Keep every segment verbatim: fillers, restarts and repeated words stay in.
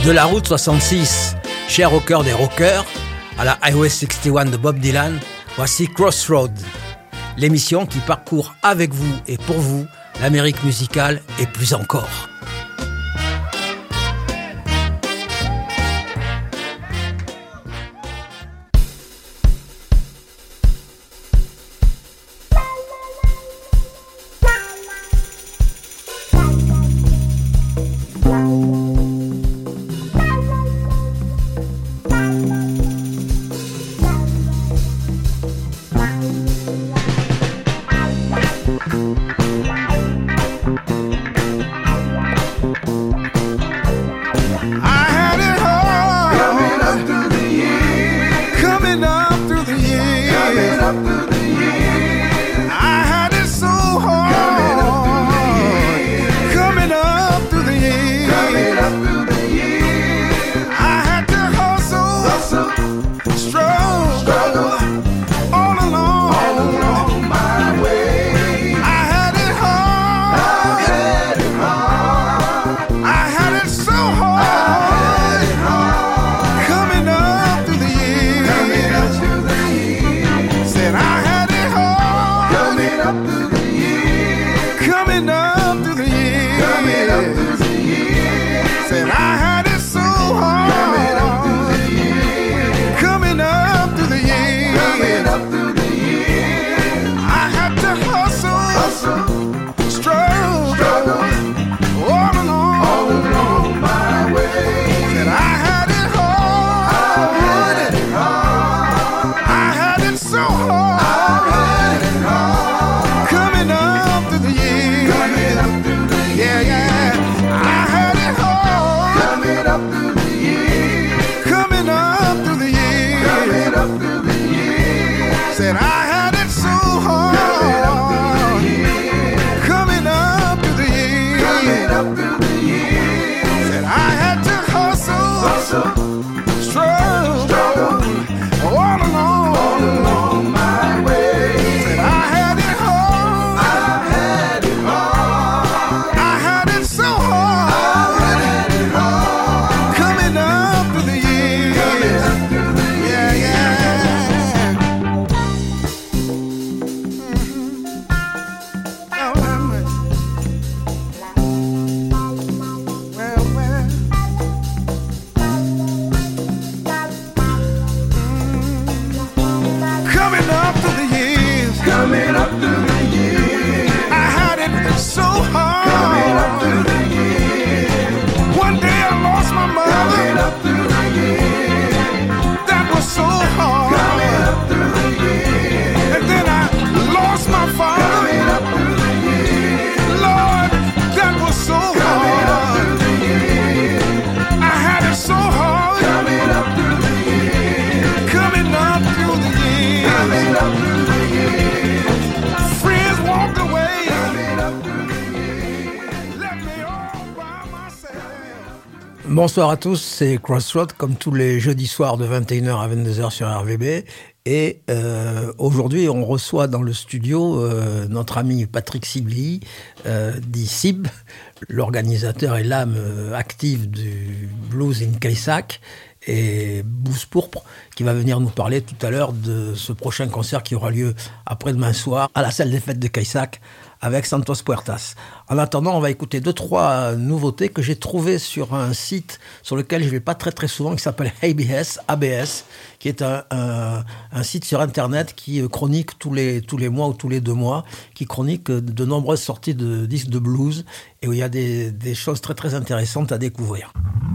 De la route soixante-six, cher au cœur des rockers, à la Highway soixante et un de Bob Dylan, voici Crossroads, l'émission qui parcourt avec vous et pour vous l'Amérique musicale et plus encore. Bonsoir à tous, c'est Crossroads, comme tous les jeudis soirs de vingt et une heures à vingt-deux heures sur R V B. Et euh, aujourd'hui, on reçoit dans le studio euh, notre ami Patrick Sibley, euh, dit Sib, l'organisateur et l'âme euh, active du Blues in Caysac et Blues Pourpre, qui va venir nous parler tout à l'heure de ce prochain concert qui aura lieu après-demain soir à la salle des fêtes de Caysac avec Santos Puertas. En attendant, on va écouter deux, trois nouveautés que j'ai trouvées sur un site sur lequel je ne vais pas très très souvent, qui s'appelle A B S, A B S, qui est un, un, un site sur Internet qui chronique tous les, tous les mois ou tous les deux mois, qui chronique de nombreuses sorties de disques de blues et où il y a des, des choses très très intéressantes à découvrir.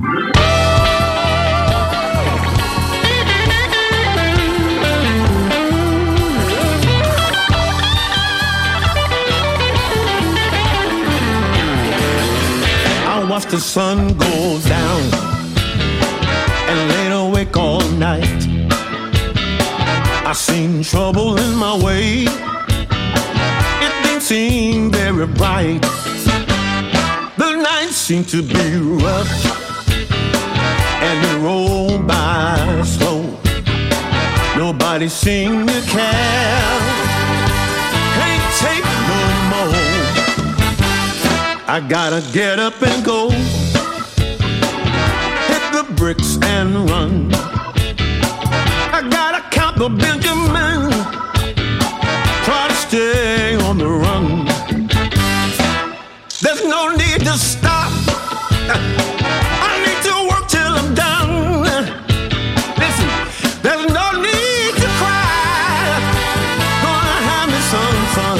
Watch the sun go down and laid awake all night. I seen trouble in my way. It didn't seem very bright. The nights seemed to be rough and it rolled by slow. Nobody seemed to care. Can't take no more. I gotta get up and go. Hit bricks and run. I gotta count the Benjamin, try to stay on the run. There's no need to stop, I need to work till I'm done. Listen, there's no need to cry, gonna have me some fun.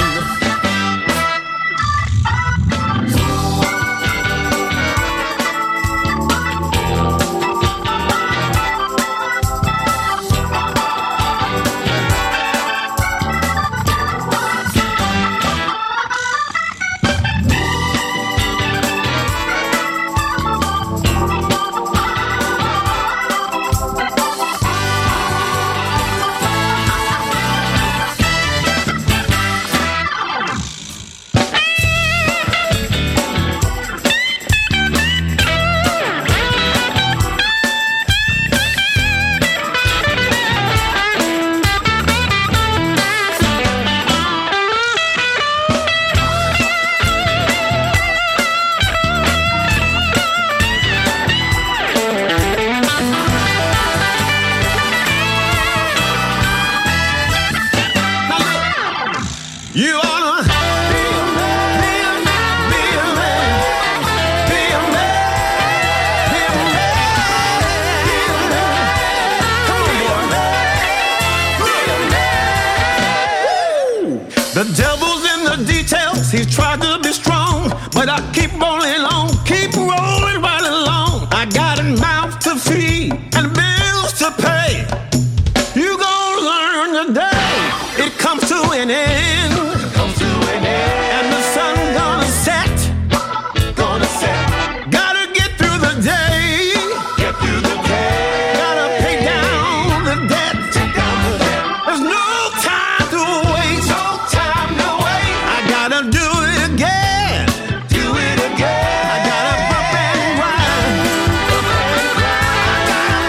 The devil's in the details, he's tried to be strong, but I keep rolling along, keep rolling right along. I got a mouth to feed and bills to pay. You gonna learn the day it comes to an end, it comes to an end, and the sun gonna set, gonna set. Gotta get through the day, get through the day. Gotta pay down the debt, take down the debt. There's no time to waste, no time to wait. I gotta do it again, do it again. I gotta bump and grind, bump and grind.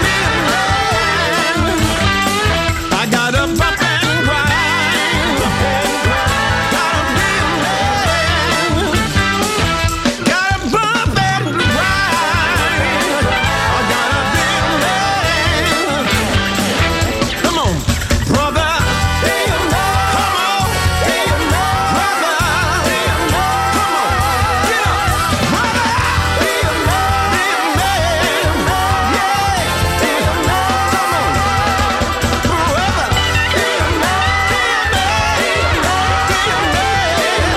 I gotta bump and grind, bump and grind. Gotta be a man, gotta bump and grind. I gotta be a man. Come on, brother, be a man. Come on, be a man, brother. Be a man. Come on, get up, brother. Be a man, be a man. Yeah, be a man. Come on, brother. Be a man, be a man, be a man, be a man.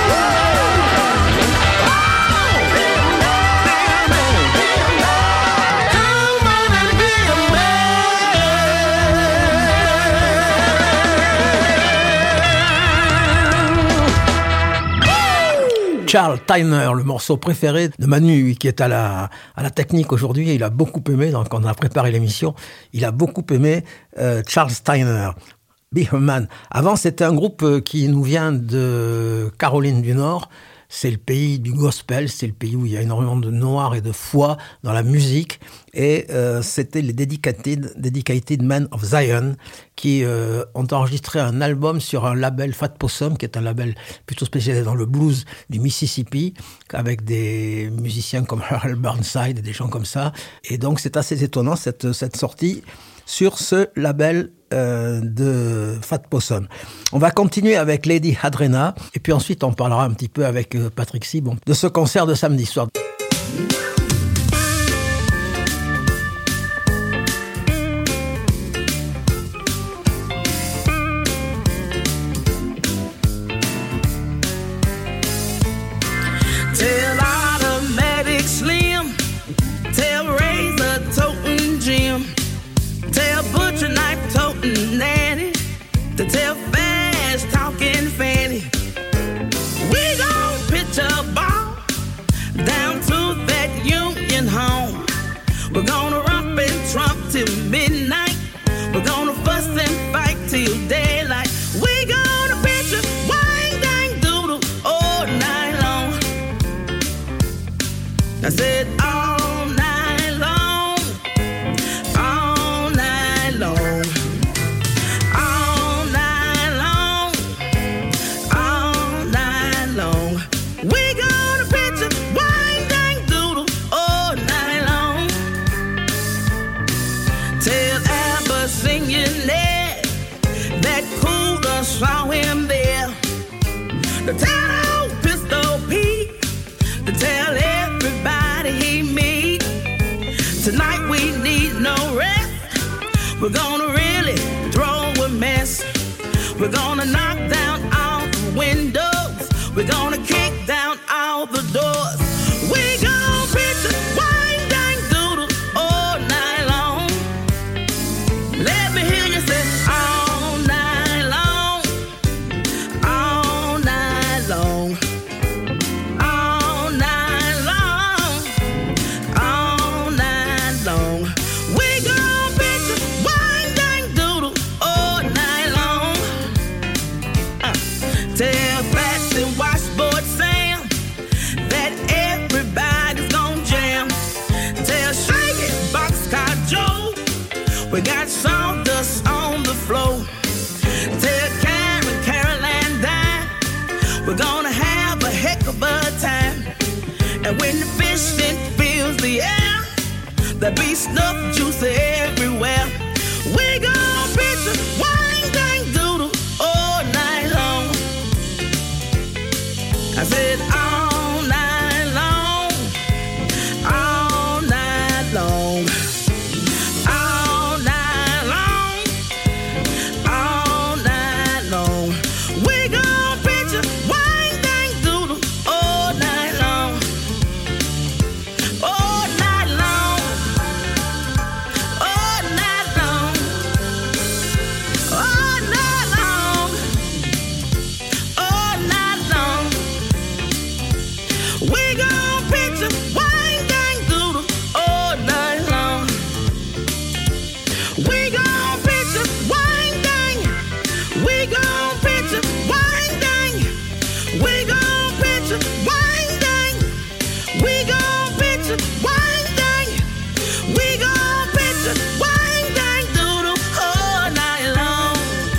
Oh, be a man, be a man, be a man. Come on and be a man. Charles Tyner, le morceau préféré de Manu, qui est à la, à la technique aujourd'hui. Il a beaucoup aimé, donc on a préparé l'émission, il a beaucoup aimé euh, Charles Tyner, Be a Man. Avant, c'était un groupe euh, qui nous vient de Caroline du Nord. C'est le pays du gospel, c'est le pays où il y a énormément de noirs et de foi dans la musique. Et euh, c'était les Dedicated, Dedicated Men of Zion qui euh, ont enregistré un album sur un label Fat Possum, qui est un label plutôt spécialisé dans le blues du Mississippi, avec des musiciens comme Earl Burnside et des gens comme ça. Et donc c'est assez étonnant cette, cette sortie sur ce label euh, de Fat Possum. On va continuer avec Lady Adrena et puis ensuite on parlera un petit peu avec euh, Patrick C. Bon, de ce concert de samedi soir. Tell Automatic Slim, tell Razor Totin' Jim, tell Butcher Knife Totin' Nanny, to tell Fast Talking Fanny. We gon' pitch a ball down to that Union home. We're gonna romp and trump till midnight. We're gonna fuss and fight till daylight. We gonna pitch a wang dang doodle all night long. I said all night long, all night long, all night long, all night long. We gonna pitch a wang dang doodle all night long. saw him there. To tell old Pistol Pete, to tell everybody he meet. Tonight we need no rest. We're gonna really throw a mess. We're gonna knock down all the windows. We're gonna kick down all the doors. We gon' pitch a wine dang doodle all night long. Let me hear you say all night long, all night long, all night long, all night long. We gon' pitch a wine dang doodle all night long. Uh, tell Fats and Washboard Sam that everybody's gon' jam. Tell Shaggy Boxcar Joe we got sawdust on the floor. Tell Karen, Carol and Di we're gonna have a heck of a time. And when the fishing fills the air, there'll be snuff juice everywhere. We gon' pitch a wine dang doodle all night long. I said all night long, all night long, all night long, all night long. We gon' pitch a wine dang doodle all night long, all night long, all night long, all night long, all night long. We gon' pitch a wine dang doodle all night long. We gon' pitch a wine dang. We gon' pitch a wine dang. We gon' pitch a wine dang. We gon' pitch a wine dang. We gon' pitch a wine dang doodle all night long.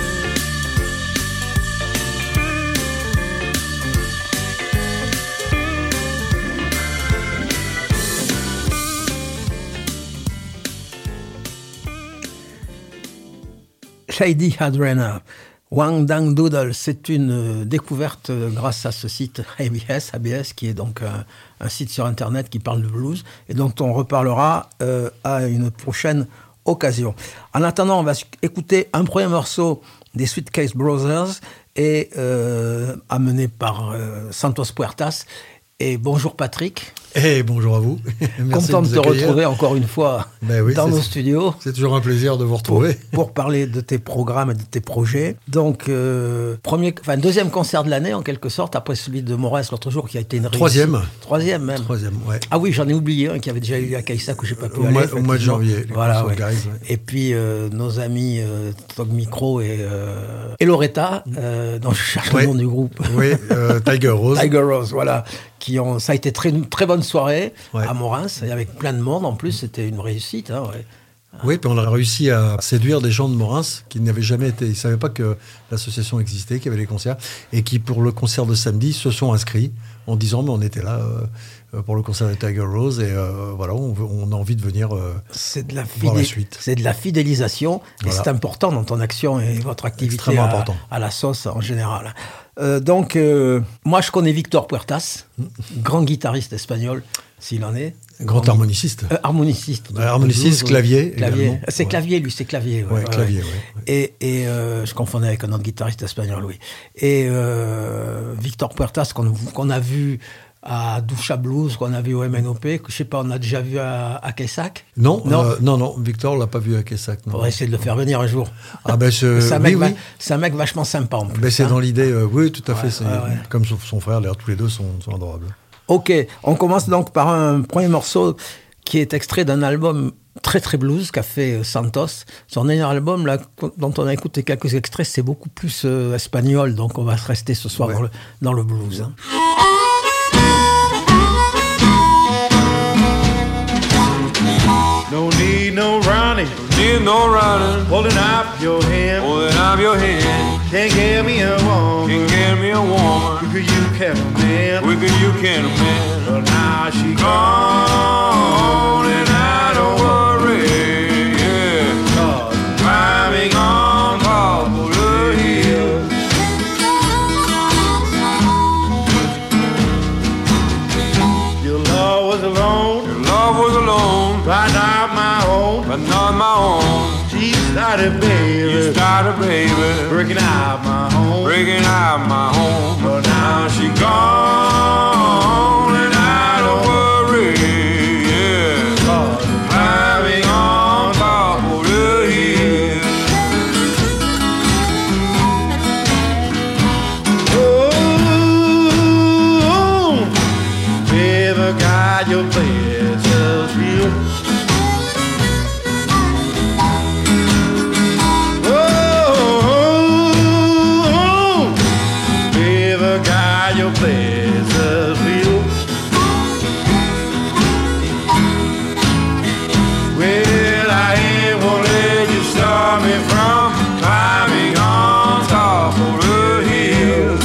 Shady Hadrena, Wang Dang Doodle, c'est une euh, découverte euh, grâce à ce site A B S, A B S qui est donc un, un site sur Internet qui parle de blues et dont on reparlera euh, à une prochaine occasion. En attendant, on va écouter un premier morceau des Sweetcase Brothers et euh, amené par euh, Santos Puertas. Et bonjour Patrick. Et bonjour à vous. Merci Content de, de te accueillir. retrouver encore une fois Ben oui, dans c'est- nos studios. C'est toujours un plaisir de vous Pour, retrouver. pour parler de tes programmes et de tes projets. Donc, euh, premier, enfin, deuxième concert de l'année, en quelque sorte, après celui de Moraes l'autre jour, qui a été une réussite. Troisième. Troisième même. Troisième, ouais. Ah oui, j'en ai oublié un qui avait déjà eu à Caïsac où j'ai pas pu Au aller. mois- au mois de effectivement. janvier, les Voilà, concerts ouais. de Guys, ouais. Et puis, euh, nos amis euh, Tog Micro et, euh, et Loretta, euh, dont je cherche Ouais. le nom du groupe. Oui, euh, Tiger Rose. Tiger Rose, voilà. Qui ont, ça a été très, une très bonne soirée Ouais. à Moraes, et avec plein de monde en plus, c'était une réussite. Hein, ouais. Oui, puis on a réussi à séduire des gens de Morins qui n'avaient jamais été. Ils ne savaient pas que l'association existait, qu'il y avait les concerts, et qui, pour le concert de samedi, se sont inscrits en disant mais on était là euh, pour le concert de Tiger Rose, et euh, voilà, on, veut- on a envie de venir. Euh, C'est de la, Voir la fidé- suite. c'est de la fidélisation, et Voilà. c'est important dans ton action et votre activité Extrêmement à, important. à la sauce en général. Euh, donc, euh, moi je connais Victor Puertas, grand guitariste espagnol, s'il en est. grand harmoniciste. Euh, harmoniciste. Ouais, harmoniciste, Blues, clavier clavier. également. C'est Ouais. clavier, lui, c'est clavier. Ouais, clavier, ouais, ouais. Et, et euh, je confondais avec un autre guitariste espagnol, oui. Et euh, Victor Puertas, qu'on qu'on a vu à Doucha Blues, qu'on a vu au M N O P, que je sais pas, on a déjà vu à, à Caïsac. Non, Non. euh, non, non, Victor l'a pas vu à Quessac. Non. Faudrait essayer de le faire venir un jour. Ah ben ce- c'est un, oui, mec oui. va- c'est un mec vachement sympa en plus. Ben, c'est hein. dans l'idée, euh, oui, tout à fait. Ouais, c'est ouais, ouais. Comme son, son frère, d'ailleurs, tous les deux sont, sont adorables. Ok, on commence donc par un premier morceau qui est extrait d'un album très très blues qu'a fait euh, Santos. Son dernier album, là, dont on a écouté quelques extraits, c'est beaucoup plus euh, espagnol, donc on va rester ce soir Ouais. dans, le, dans le blues. hein. No need no running, Need no running, holding up your hand. holding up your hand. Can't get me a woman, Can get me a woman. quicker you can a man. Quicker you can, man. But now she gone, Gone and I don't worry. Yeah. cause Driving on top of the hill. started, baby. You started, baby. Breaking out my home. Breaking out my home. But now She gone and I don't worry. Yeah. Climbing on top of the hill. oh, baby, got your places real. Oh, baby, got your places real. Well, I ain't gonna let you stop me from climbing on top of the hill.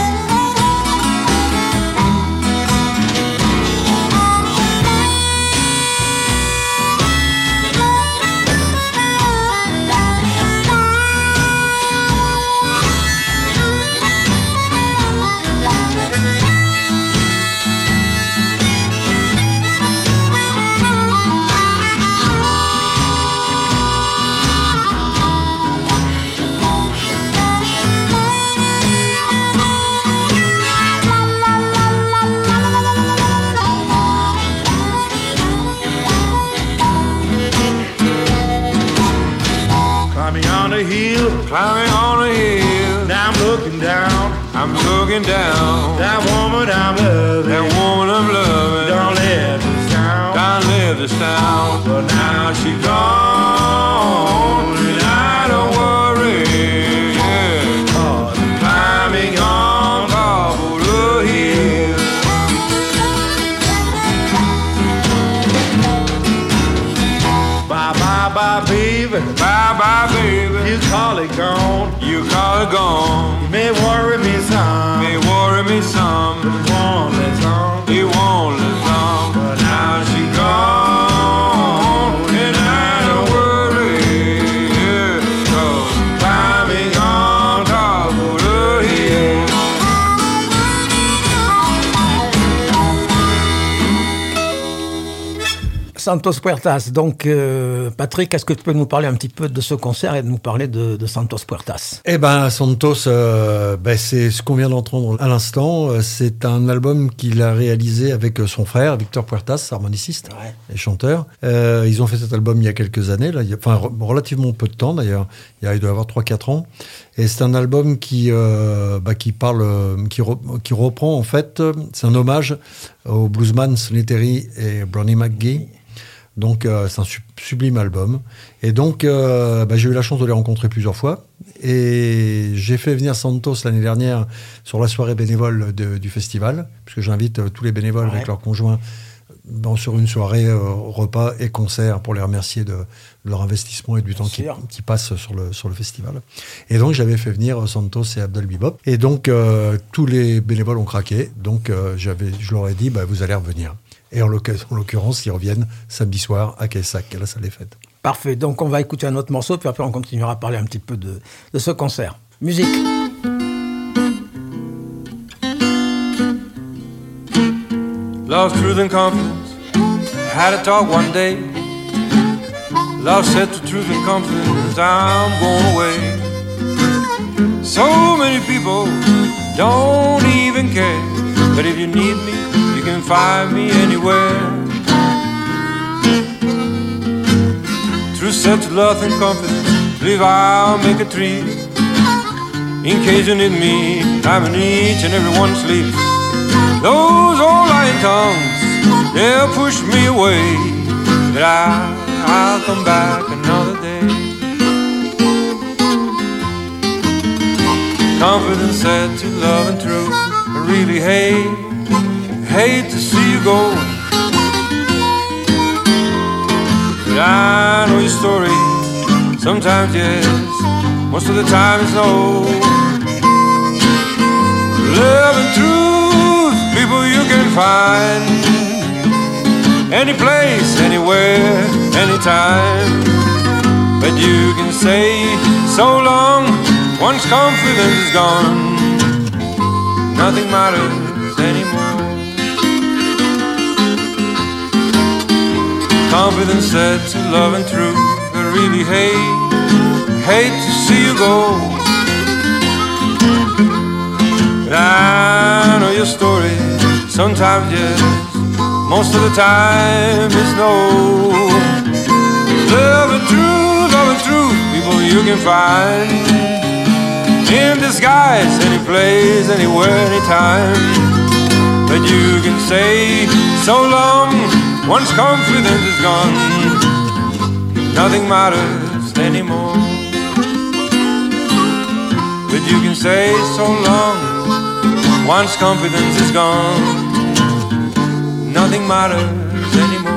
Climbing on the hill, Climbing on the hill. now I'm looking down. I'm looking down. That woman I'm loving, That woman I'm loving. don't live this town. Don't live this town. But now She gone and I don't worry. Yeah. Climbing on top of the hill. bye bye bye, baby. Bye bye, baby. You call it gone. You call it gone. You may worry me some, May worry me some. but it won't last long. It won't last long. But now she gone and I don't worry. Yeah. 'Cause climbing on top of the hill. Santos Puertas. Donc, euh, Patrick, est-ce que tu peux nous parler un petit peu de ce concert et de nous parler de, de Santos Puertas? Eh ben, Santos, euh, ben, c'est ce qu'on vient d'entendre à l'instant. Euh, C'est un album qu'il a réalisé avec son frère, Victor Puertas, harmoniciste Ouais. et chanteur. Euh, ils ont fait cet album il y a quelques années, là, il y a, enfin re- relativement peu de temps d'ailleurs. Il, y a, il doit y avoir trois quatre ans. Et c'est un album qui, euh, bah, qui parle, euh, qui, re- qui reprend en fait, euh, c'est un hommage aux bluesman Sonny Terry et Brownie McGhee. Donc euh, c'est un su- sublime album. Et donc euh, bah, j'ai eu la chance de les rencontrer plusieurs fois. Et j'ai fait venir Santos l'année dernière sur la soirée bénévole de- du festival, puisque j'invite euh, tous les bénévoles Ouais. avec leurs conjoints bon, sur une soirée euh, repas et concert pour les remercier de, de leur investissement et du temps qui, sûr. qui passe sur le, sur le festival. Et donc j'avais fait venir Santos et Abdel Bebop. Et donc euh, tous les bénévoles ont craqué. Donc euh, j'avais, je leur ai dit, bah, vous allez revenir. Et en l'occurrence, en l'occurrence, ils reviennent samedi soir à Caissac, à la salle des fêtes. Parfait. Donc, on va écouter un autre morceau, puis après, on continuera à parler un petit peu de, de ce concert. Musique. Love, truth, and confidence. Had a talk one day. Love said to truth and confidence, I'm going away. So many people don't even care. But if you need me, you can find me anywhere. Truth said to love and confidence, believe I'll make a tree. In case you need me, I'm in each and every one's sleep. Those old lying tongues, they'll push me away. But I, I'll come back another day. Confidence said to love and truth, I really hate, hate to see you go. But I know your story, sometimes yes, most of the time it's no. Love and truth, people you can find any place, anywhere, anytime. But you can say so long, once confidence is gone, nothing matters anymore. Confidence said to love and truth, I really hate, hate to see you go. But I know your story, sometimes yes, most of the time it's no. Love the truth, love the truth, people you can find in disguise, any place, anywhere, anytime. But you can say so long, once confidence is gone, nothing matters anymore. But you can say so long, once confidence is gone, nothing matters anymore.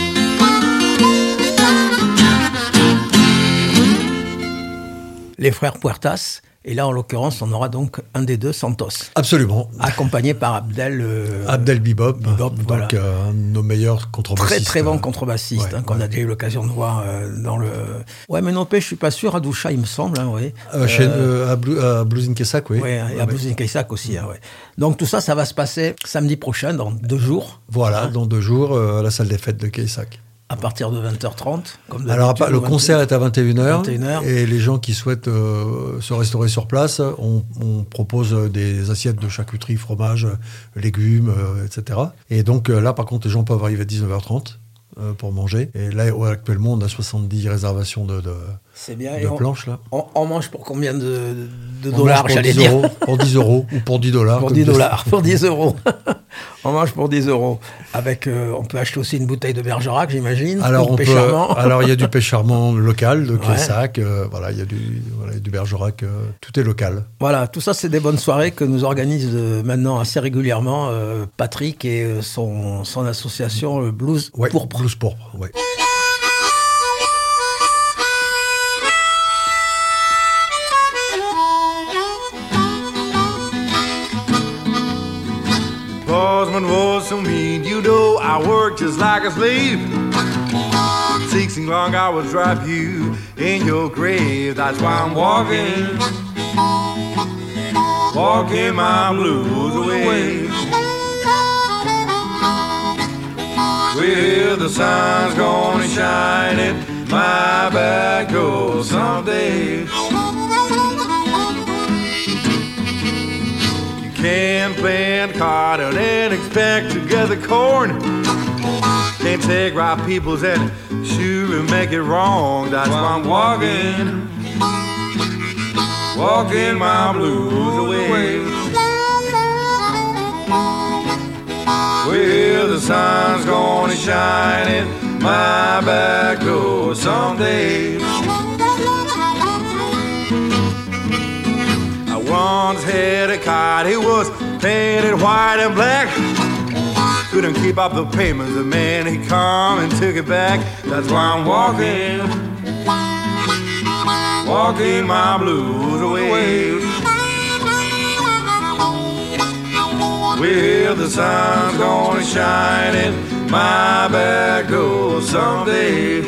Les frères Puertas, et là en l'occurrence on aura donc un des deux, Santos. Absolument. Accompagné par Abdel... Euh, Abdel Bebop, Bebop, donc voilà. euh, un de nos meilleurs contrebassistes. Très très bon contrebassiste, ouais, hein, qu'on ouais. a déjà eu l'occasion de voir euh, dans le... Ouais, mais n'empêche, je suis pas sûr, à Doucha il me semble, hein, ouais. Euh, chez, Euh, euh, à, Blue, à Blues in Quessac, oui. Ouais, et à Blues in Quessac aussi, hein, ouais. Donc tout ça, ça va se passer samedi prochain, dans deux jours. Voilà, hein, dans deux jours, euh, à la salle des fêtes de Quessac. à partir de vingt heures trente. Comme Alors, d'habitude, le au concert vingt et un. est à vingt et une heures. vingt et une heures. Et les gens qui souhaitent euh, se restaurer sur place, on, on propose des assiettes de charcuterie, fromage, légumes, euh, et cetera. Et donc euh, là, par contre, les gens peuvent arriver à dix-neuf heures trente euh, pour manger. Et là, ouais, actuellement, on a soixante-dix réservations de, de, C'est bien. de Et on, planches. Là. on, on mange pour combien de, de On dollars, mange pour j'allais dix dire euros, pour dix euros ou pour dix dollars. Pour comme dix je- dollars, pour dix euros. On mange pour dix euros. Avec, euh, on peut acheter aussi une bouteille de Bergerac, j'imagine. Alors, ou on de peut, Pécharmant. alors, il y a du Pécharmant local, de Ouais. Quessac. euh, voilà, il y a du, voilà, il y a du Bergerac. euh, tout est local. Voilà, tout ça, c'est des bonnes soirées que nous organise euh, maintenant assez régulièrement euh, Patrick et euh, son, son association euh, Blues Ouais, Pourpre. Blues pourpre, ouais. Bozeman was so mean, you know I worked just like a slave. Sixteen long hours drive you in your grave. That's why I'm walking, walking my blues away. Well, the sun's gonna shine in my back door someday. Can't plant cotton and expect to get the corn. Can't take right people's and sure and make it wrong. That's why I'm walking, walking my blues away. Well, the sun's gonna shine in my back door someday. Once had a cot, it was painted white and black. Couldn't keep up the payments, the man he come and took it back. That's why I'm walking, walking my blues away. Well, the sun's gonna shine in my back door someday.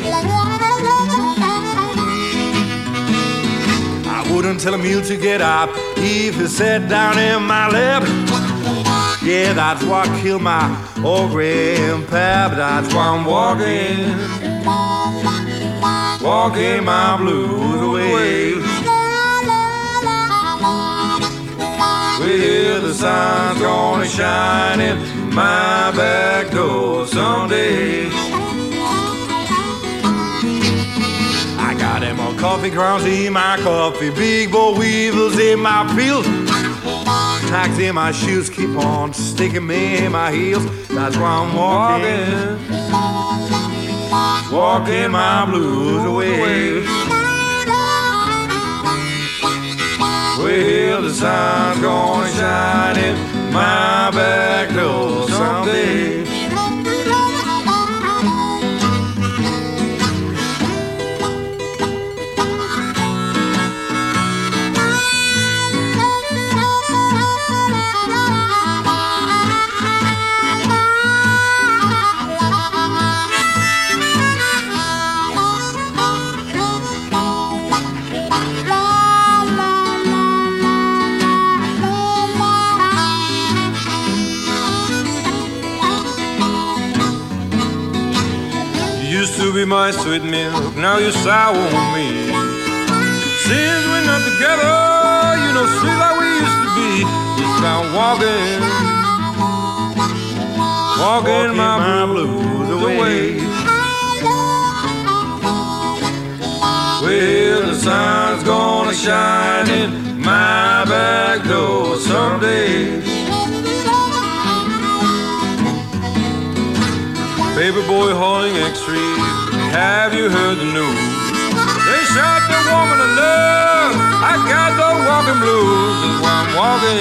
Wouldn't tell a mule to get up if he sat down in my lap. Yeah, that's what killed my old grandpa. That's why I'm walking, walking my blues away. Well, the sun's gonna shine in my back door someday. Got them on coffee grounds in my coffee, big boll weevils in my pills, tacks in my shoes keep on sticking me in my heels. That's why I'm walking, walking my blues away. Well, the sun's gonna shine in my back door someday. You used to be my sweet milk, now you're sour on me. Since we're not together, you know, sweet like we used to be. Just out walking, walking, walking my, my blues away. away. Well, the sun's gonna shine in my back door someday. Paper boy hauling X-ray, have you heard the news? They shot the woman of love, I got the walking blues. That's why I'm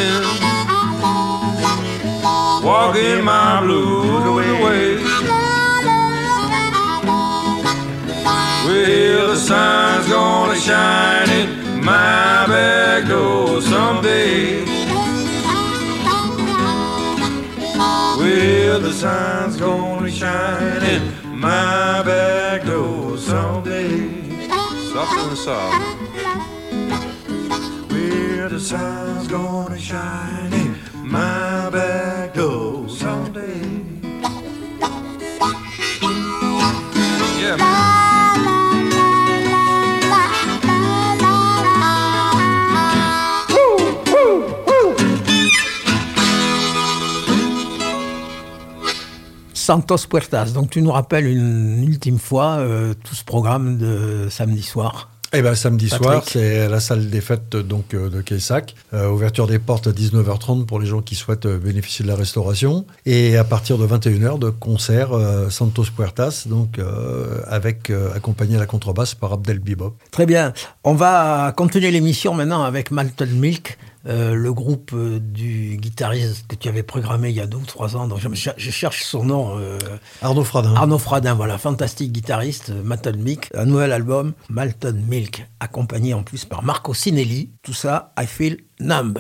walking, walking my blues away. Well, the sun's gonna shine in my back door someday. Well, the sun's gonna shine in my back door someday. Soft and soft. Well, the sun's gonna shine in my back door someday. Yeah, man. Santos Puertas, donc tu nous rappelles une ultime fois euh, tout ce programme de samedi soir. Eh ben samedi Patrick. soir, c'est la salle des fêtes donc euh, de Quaysac. Euh, ouverture des portes à dix-neuf heures trente pour les gens qui souhaitent euh, bénéficier de la restauration. Et à partir de vingt et une heures, de concert euh, Santos Puertas, donc euh, avec euh, accompagné à la contrebasse par Abdel Bibop. Très bien. On va continuer l'émission maintenant avec Malton Milk. Euh, le groupe euh, du guitariste que tu avais programmé il y a deux ou trois ans, donc je, je cherche son nom. Euh, Arnaud Fradin. Arnaud Fradin, voilà, fantastique guitariste, euh, Malton Milk, un nouvel album, Malton Milk, accompagné en plus par Marco Sinelli. Tout ça, I Feel Numb.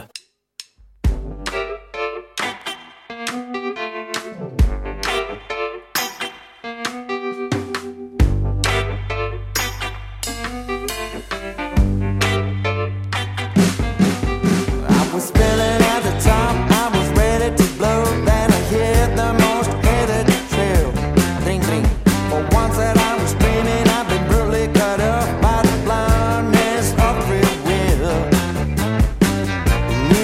Me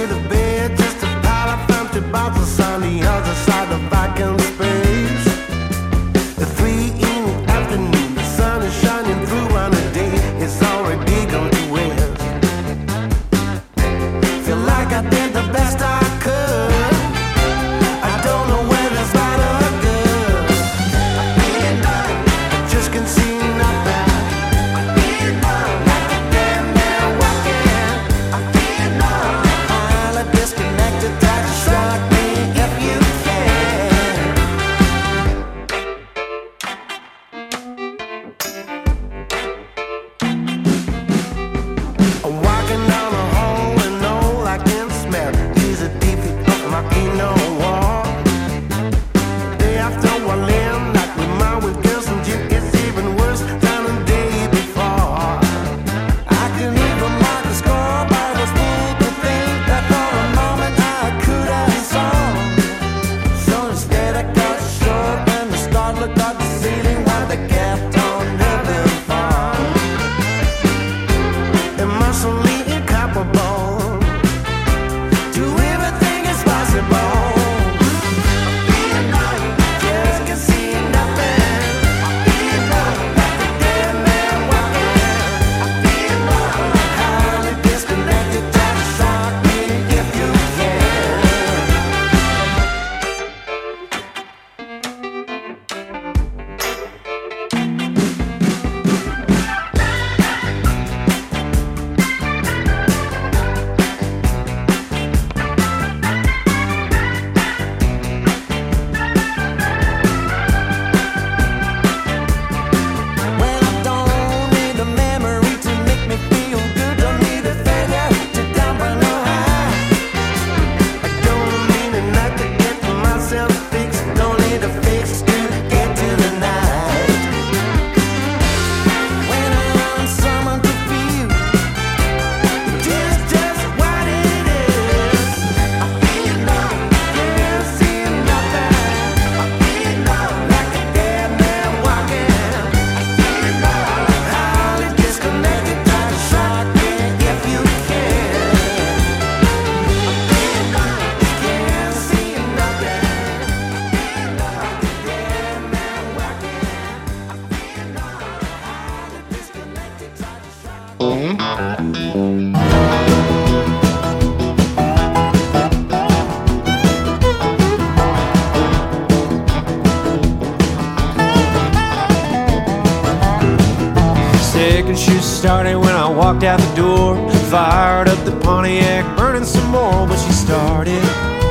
started when I walked out the door. Fired up the Pontiac, burning some more, but she started.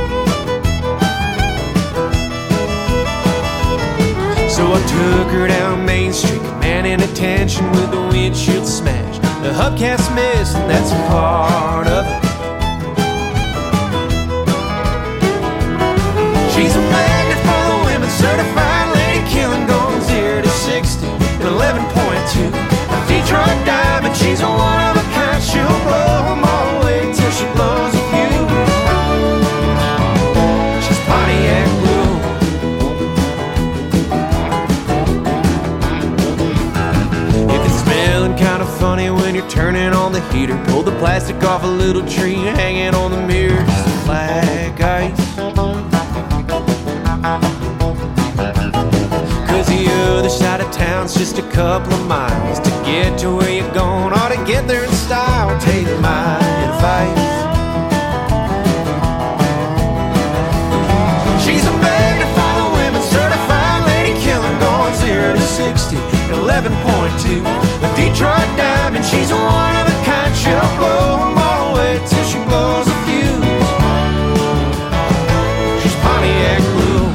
So I took her down Main Street, commanding attention with the windshield smashed. The hubcap's missing, that's a part of it. She's a magnet for the women, certified lady killing, going zero to sixty in eleven point two. A Detroit diamond, she's a one of a kind. She'll blow them all away till she blows a fuse. She's Pontiac blue. If it's smelling kind of funny when you're turning on the heater, pull the plastic off a little tree hanging on the mirror. Just black ice. Cause the other side of town's just a couple of miles. To get to where you're going, ought to get there in style. Take my advice. She's a magnet for the women, certified lady killing, going zero to sixty in eleven point two. A Detroit diamond, she's a one of a kind. She'll blow them all away till she blows a fuse. She's Pontiac blue.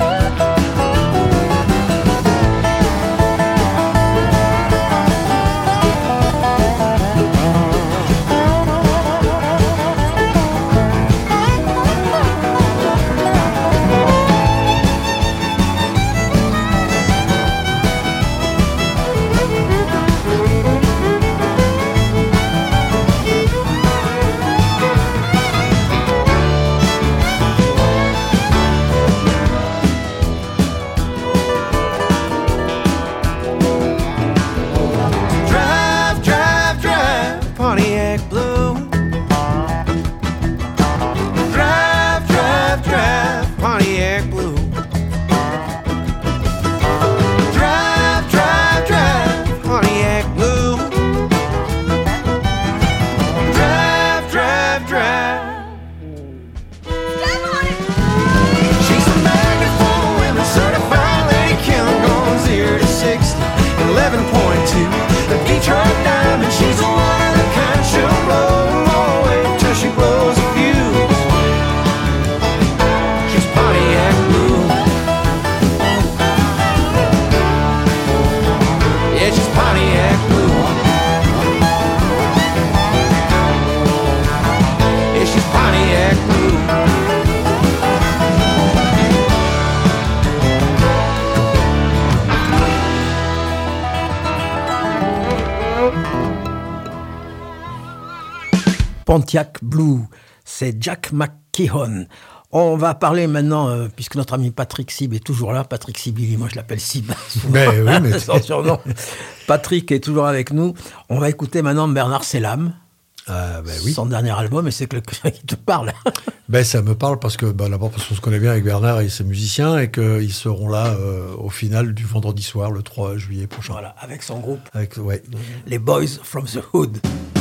Pontiac Blue, c'est Jack McKeown. On va parler maintenant, euh, puisque notre ami Patrick Sib est toujours là. Patrick Sibili, moi je l'appelle Sib. Mais oui, mais son surnom. Patrick est toujours avec nous. On va écouter maintenant Bernard Selam. Ah, ben oui. Son dernier album, et c'est que le qui te parle. Ben, ça me parle parce que, ben, d'abord parce qu'on se connaît bien avec Bernard et ses musiciens, et qu'ils seront là euh, au final du vendredi soir, le trois juillet prochain. Voilà, avec son groupe. Avec, ouais. Les Boys from the Hood.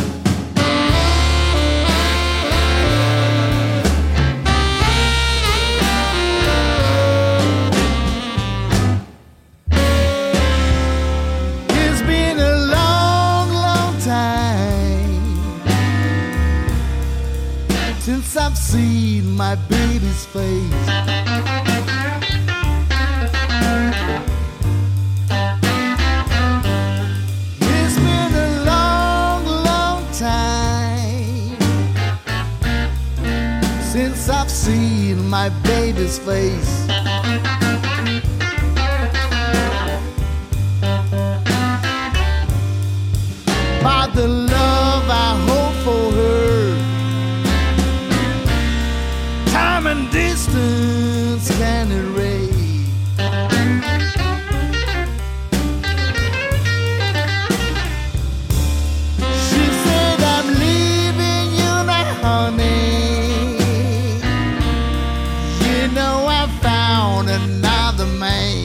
Since I've seen my baby's face, it's been a long, long time since I've seen my baby's face. By the love I hold for her, time and distance can erase. She said, I'm leaving you now, honey. You know I found another man.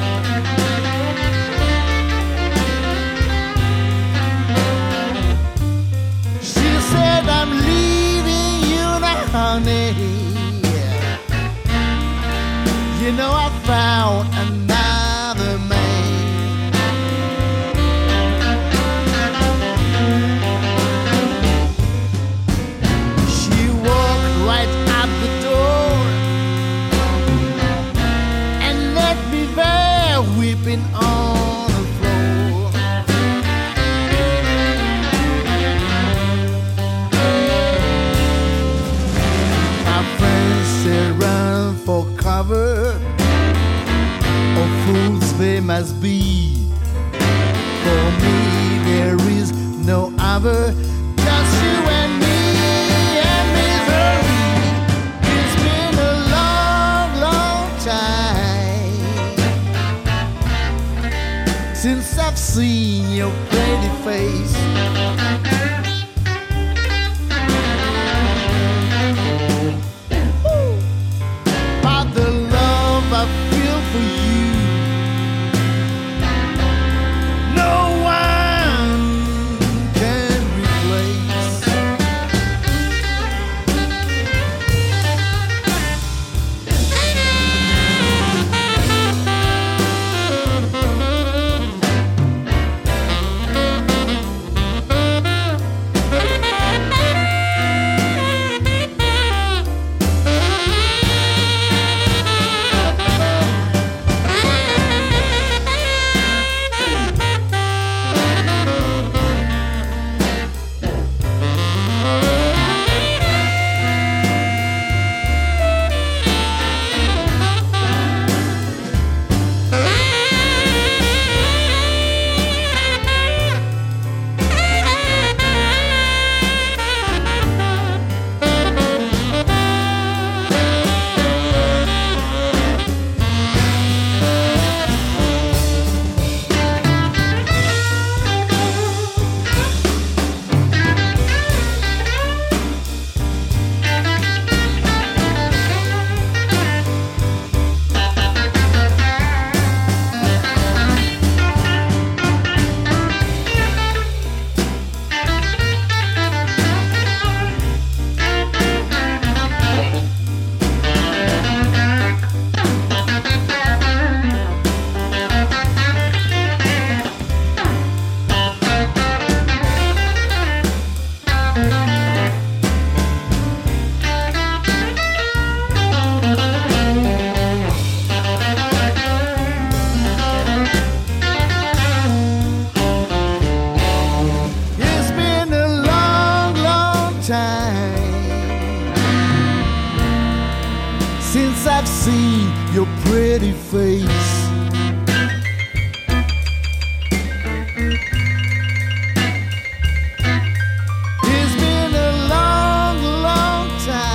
She said, I'm leaving you now, honey. You know I found another man. they must be. For me, there is no other, just you and me and misery. It's been a long, long time since I've seen your pretty face. But the love I feel for you, no one can replace. It's been a long, long time since I've seen your pretty face. It's been a long, long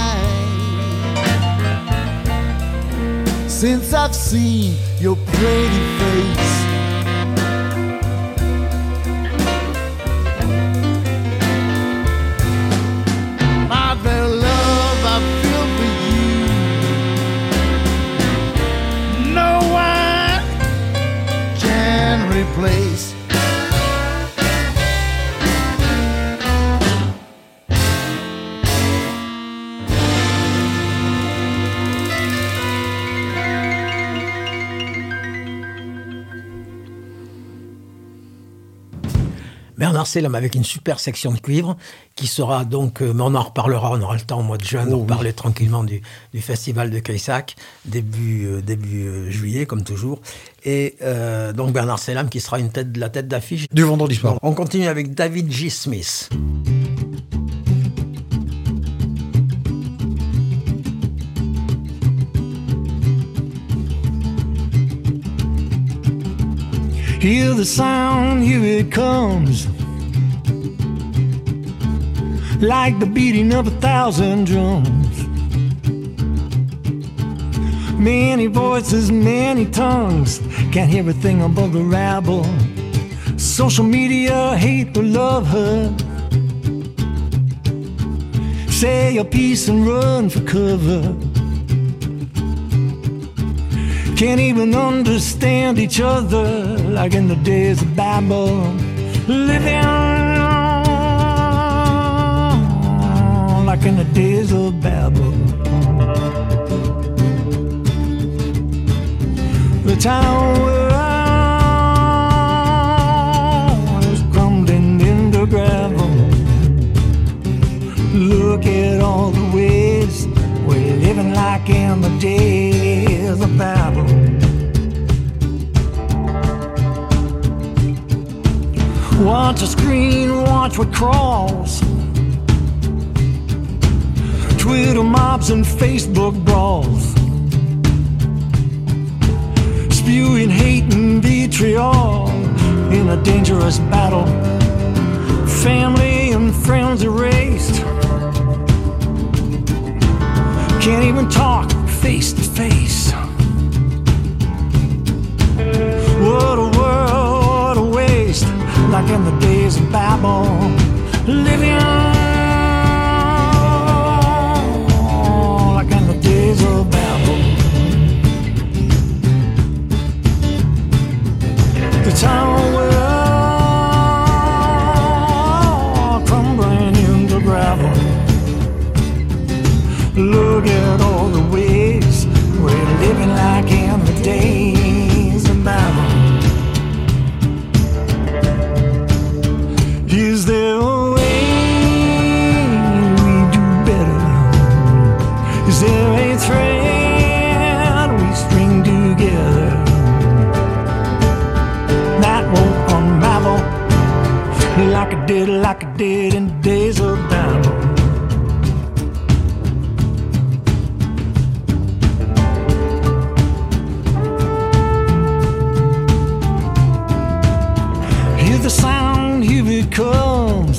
time since I've seen your pretty face. But the love I feel for you, no one can replace. Bernard Selam avec une super section de cuivre qui sera donc, euh, mais on en reparlera, on aura le temps au mois de juin Oh, de oui. parler tranquillement du, du festival de Caïsac, début, euh, début euh, juillet comme toujours. Et euh, donc Bernard Selam qui sera une tête, la tête d'affiche. Du vendredi soir. On continue avec David G. Smith. Hear the sound, here it comes, like the beating of a thousand drums. Many voices, many tongues, can't hear a thing above the rabble. Social media, hate or love her. Say your piece and run for cover. Can't even understand each other like in the days of Babel. Living like in the days of Babel. The town we're on is crumbling into gravel. Look at all the ways we're living like in the days of Babel. Watch a screen, watch what crawls. Twitter mobs and Facebook brawls. Spewing hate and vitriol in a dangerous battle. Family and friends erased. Can't even talk face to face. What a world, what a waste. Like in the days of Babel. Living like in the days of Babel. The town world crumbling into gravel. Look at all the ways we're living like in the days of Babel. Is there a way we do better? Is there a thread we string together that won't unravel like it did, like it did in the days of Babel? Hear the sound, here it comes,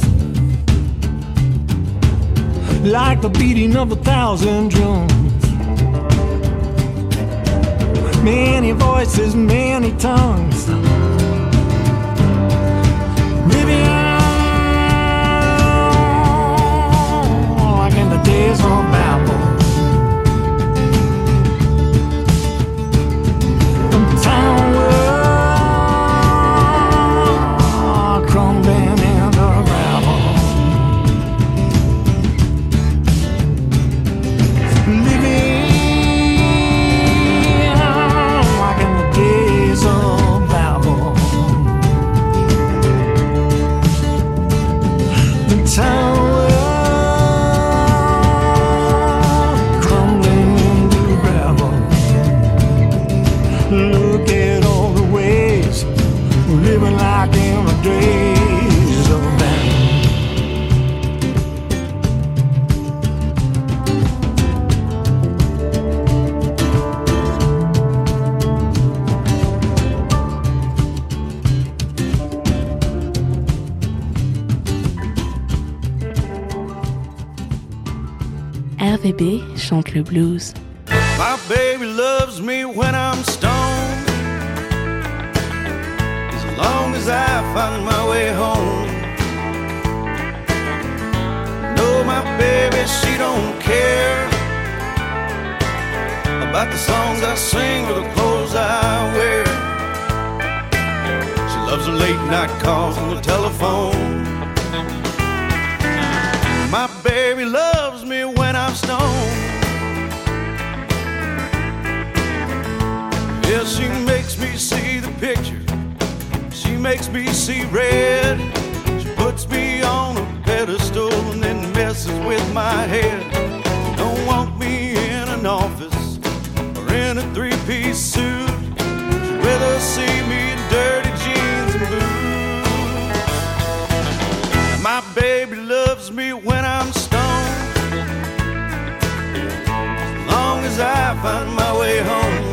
like the beating of a thousand drums. Many voices, many tongues, living like in the days of Babel. The town world crumbling into gravel. Living like in the days of Babel. The town world crumbling into gravel. Look at all the ways we're living like in the days of Babel. R V B chante le blues. My baby loves me when I'm stoned, as long as I find my way home. No, my baby, she don't care about the songs I sing or the clothes I wear. She loves the late night calls on the telephone. My baby loves me when I'm stoned. Yeah, she makes me see the picture. She makes me see red. She puts me on a pedestal and then messes with my head. She don't want me in an office or in a three-piece suit. She'd rather see me in dirty jeans and boots. My baby loves me when I'm stoned, as long as I find my way home.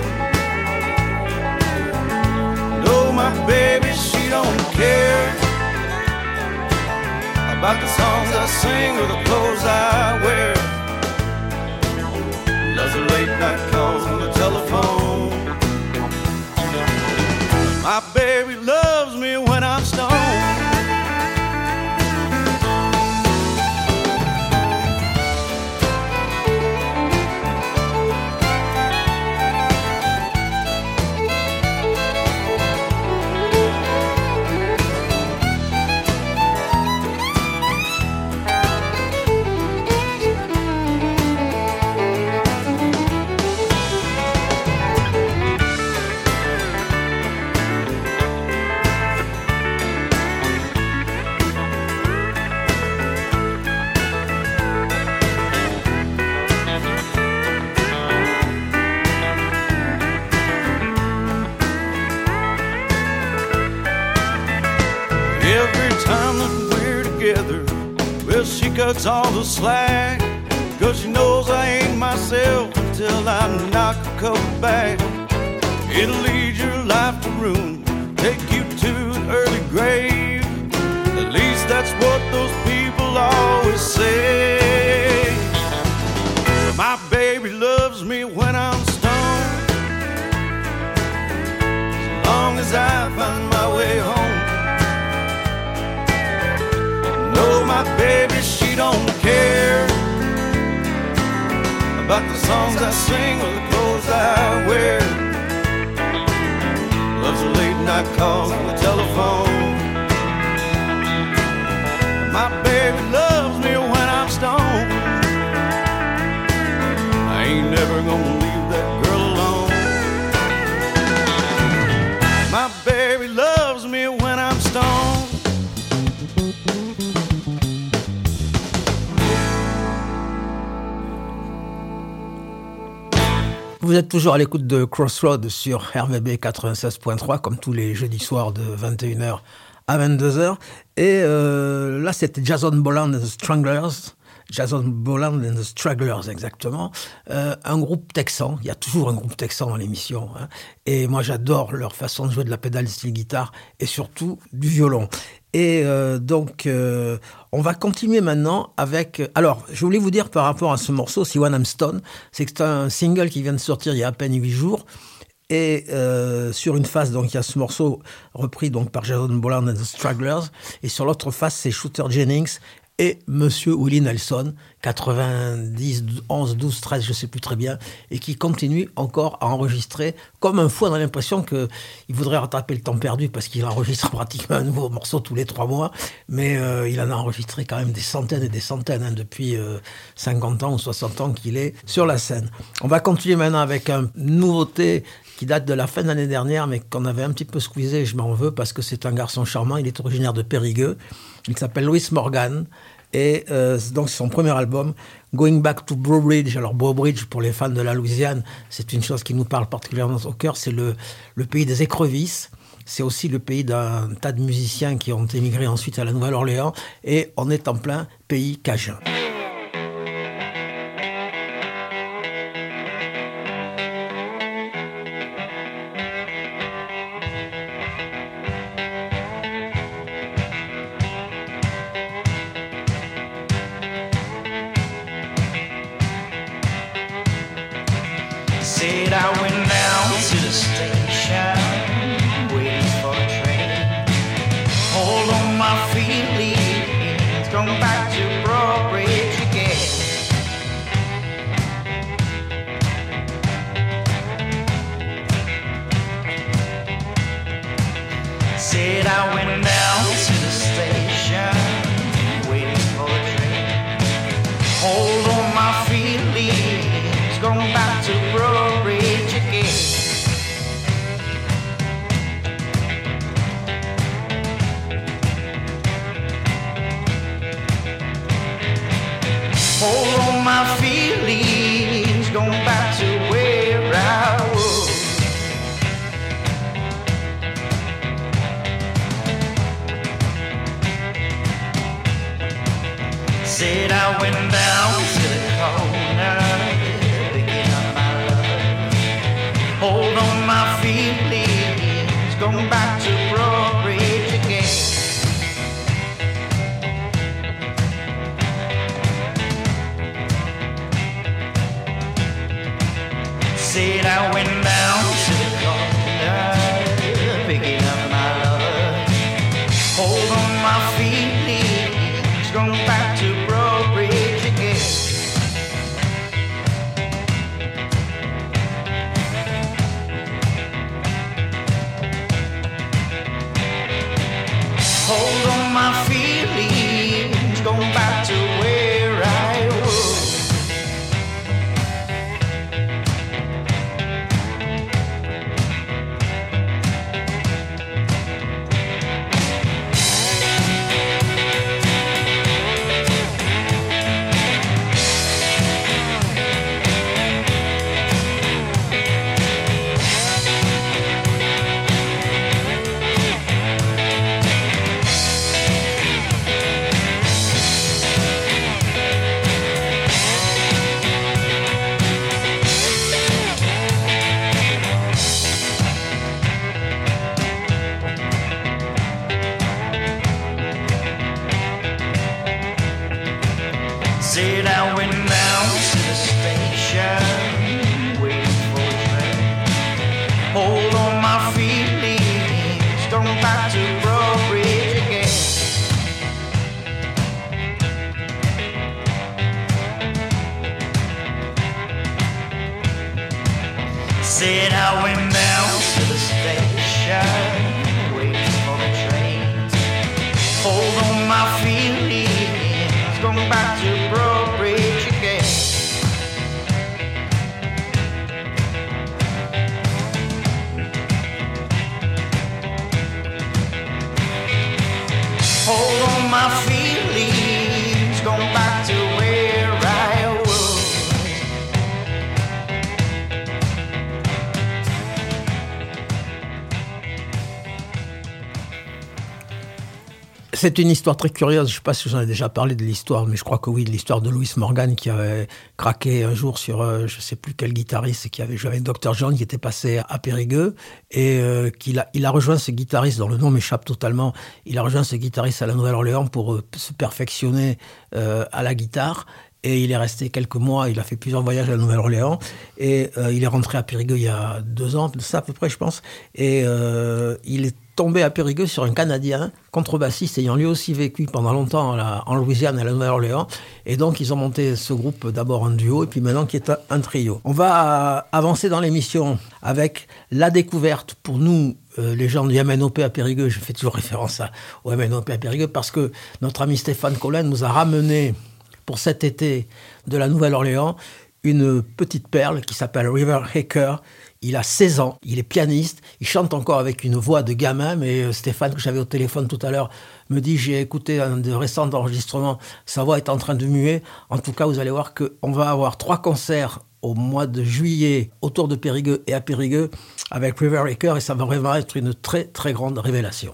No, my baby, she don't care about the songs I sing or the clothes I wear. Loves the late night calls on the telephone. My baby loves me when I'm stoned. Every time that we're together, well, she cuts all the slack, 'cause she knows I ain't myself until I knock a couple back. It'll lead your life to ruin always say my baby loves me when I'm stoned, as long as I find my way home. No, my baby, she don't care about the songs I sing or the clothes I wear. Loves the late night calls on the telephone. My baby loves me when I'm stoned. I ain't never gonna leave that girl alone. My baby loves me when I'm stoned. Vous êtes toujours à l'écoute de Crossroads sur R V B quatre-vingt-seize point trois, comme tous les jeudis soirs de vingt et une heures à vingt-deux heures. Et euh, là, c'était Jason Boland and the Stranglers. Jason Boland and the Stragglers, exactement. Euh, un groupe texan. Il y a toujours un groupe texan dans l'émission. Hein. Et moi, j'adore leur façon de jouer de la pédale style guitare et surtout du violon. Et euh, donc, euh, on va continuer maintenant avec... Alors, je voulais vous dire par rapport à ce morceau, Si When I'm Stoned, c'est que c'est un single qui vient de sortir il y a à peine huit jours. Et euh, sur une face, donc il y a ce morceau repris donc par Jason Boland and the Stragglers. Et sur l'autre face, c'est Shooter Jennings et Monsieur Willie Nelson, quatre-vingt-dix, onze, douze, treize, je sais plus très bien, et qui continue encore à enregistrer comme un fou. On a l'impression qu'il voudrait rattraper le temps perdu parce qu'il enregistre pratiquement un nouveau morceau tous les trois mois, mais euh, il en a enregistré quand même des centaines et des centaines hein, depuis euh, cinquante ans ou soixante ans qu'il est sur la scène. On va continuer maintenant avec une nouveauté qui date de la fin de l'année dernière, mais qu'on avait un petit peu squeezé, je m'en veux, parce que c'est un garçon charmant, il est originaire de Périgueux, il s'appelle Louis Morgan, et euh, donc c'est son premier album, Going Back to Breaux Bridge. Alors Breaux Bridge, pour les fans de la Louisiane, c'est une chose qui nous parle particulièrement au cœur, c'est le, le pays des écrevisses, c'est aussi le pays d'un tas de musiciens qui ont émigré ensuite à la Nouvelle-Orléans, et on est en plein pays cajun. Said I went down to the station, waiting for a train. Hold on my feelings, going back to Breaux Bridge again. Said I went down to the station, waiting for a train. Hold on my feelings, going back to Breaux Bridge again. Hold on my feelings, going back to where I was. Said I went down to the corner, picking up my love. Hold on my feelings, going back to Breaux Bridge again. Said I went down to the corner, picking up my love. Hold on my feelings, going back to Breaux Bridge again. Hold on my feelings, going back to where I was. Said I went down to the station, waiting for the train. Hold on my feelings, going back to Broadbridge again. Hold on my feelings, going back to where I was. C'est une histoire très curieuse. Je ne sais pas si j'en ai déjà parlé de l'histoire, mais je crois que oui, de l'histoire de Louis Morgan qui avait craqué un jour sur euh, je ne sais plus quel guitariste qui avait joué avec docteur John qui était passé à Périgueux et euh, qu'il a, il a rejoint ce guitariste dont le nom m'échappe totalement. Il a rejoint ce guitariste à la Nouvelle-Orléans pour euh, se perfectionner euh, à la guitare. Et il est resté quelques mois, il a fait plusieurs voyages à la Nouvelle-Orléans, et euh, il est rentré à Périgueux il y a deux ans, de ça à peu près, je pense, et euh, il est tombé à Périgueux sur un Canadien, contrebassiste, ayant lui aussi vécu pendant longtemps à la, en Louisiane et à la Nouvelle-Orléans, et donc ils ont monté ce groupe d'abord en duo, et puis maintenant qui est un, un trio. On va avancer dans l'émission avec la découverte pour nous, Euh, les gens du M N O P à Périgueux. Je fais toujours référence à, au M N O P à Périgueux, parce que notre ami Stéphane Collen nous a ramené pour cet été de la Nouvelle-Orléans une petite perle qui s'appelle River Haker. Il a seize ans, il est pianiste, il chante encore avec une voix de gamin, mais Stéphane, que j'avais au téléphone tout à l'heure, me dit, j'ai écouté un de récents enregistrements, sa voix est en train de muer. En tout cas, vous allez voir qu'on va avoir trois concerts au mois de juillet autour de Périgueux et à Périgueux avec River Haker, et ça va vraiment être une très très grande révélation.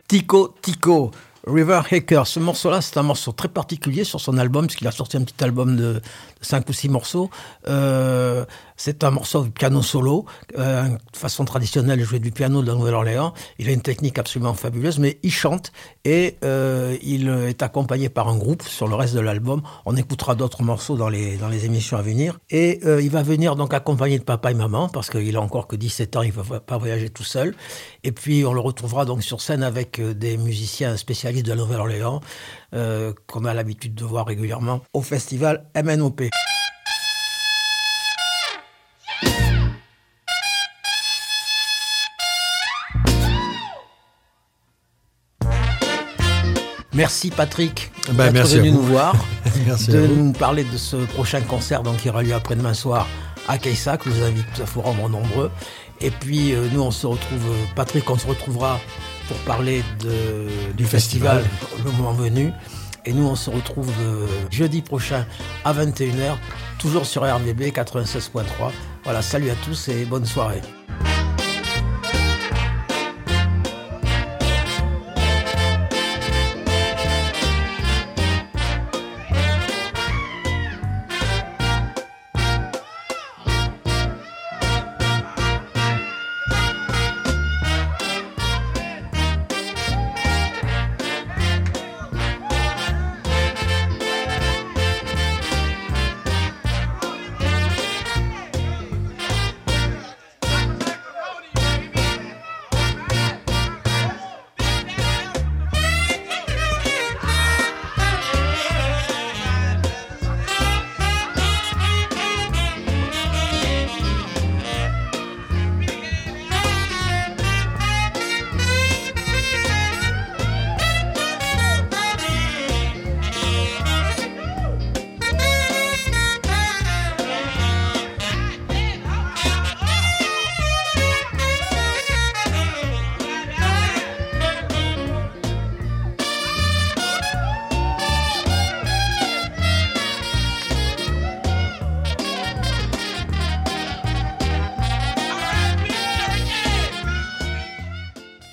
Tico Tico, River Hacker. Ce morceau-là, c'est un morceau très particulier sur son album, parce qu'il a sorti un petit album de cinq ou six morceaux. Euh, c'est un morceau de piano solo, euh, de façon traditionnelle, jouer du piano de la Nouvelle-Orléans. Il a une technique absolument fabuleuse, mais il chante et euh, il est accompagné par un groupe sur le reste de l'album. On écoutera d'autres morceaux dans les, dans les émissions à venir. Et euh, il va venir donc accompagné de papa et maman, parce qu'il a encore que dix-sept ans, il ne va pas voyager tout seul. Et puis on le retrouvera donc sur scène avec des musiciens spécialistes de la Nouvelle-Orléans, euh, qu'on a l'habitude de voir régulièrement au festival M N O P. Merci Patrick ben, d'être venu nous voir, merci de nous parler de ce prochain concert donc, qui aura lieu après-demain soir à Quayssac. Je vous invite à vous rendre nombreux. Et puis euh, nous on se retrouve, Patrick, on se retrouvera pour parler de, du, du festival, festival le moment venu. Et nous on se retrouve euh, jeudi prochain à vingt et une heures, toujours sur R V B quatre-vingt-seize point trois. Voilà, salut à tous et bonne soirée.